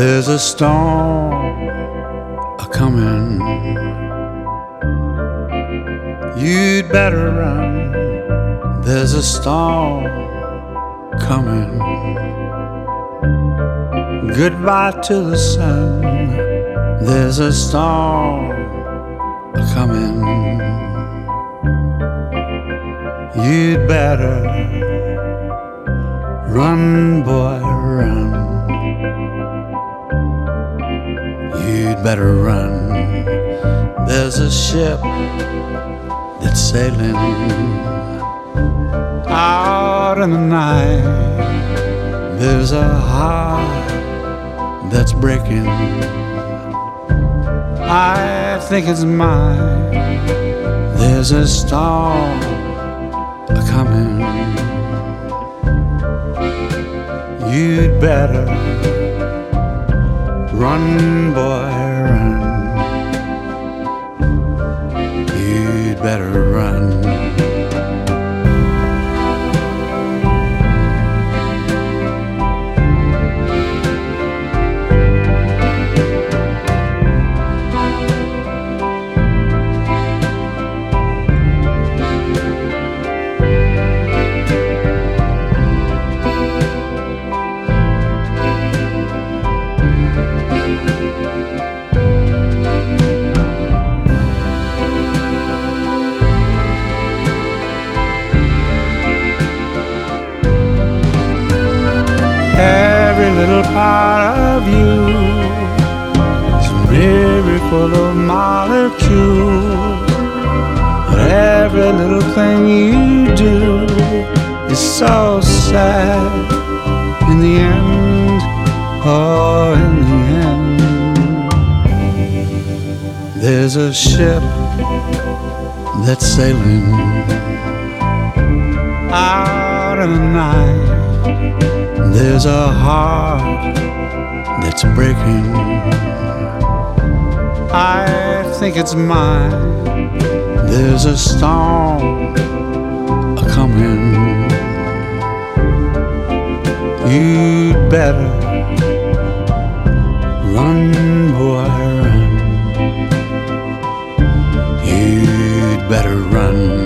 There's a storm a-comin'. You'd better run. There's a storm comin'. Goodbye to the sun. There's a storm a-comin'. You'd better run, boy, run. You'd better run. There's a ship that's sailing out in the night. There's a heart that's breaking. I think it's mine. There's a storm a-comin'. You'd better run, boy, run. You'd better run. Every little part of you is a mirror full of molecules. But every little thing you do is so sad. In the end, oh, in the end, there's a ship that's sailing out in the night. There's a heart that's breaking. I think it's mine. There's a storm a-comin'. You'd better run, boy, run. You'd better run.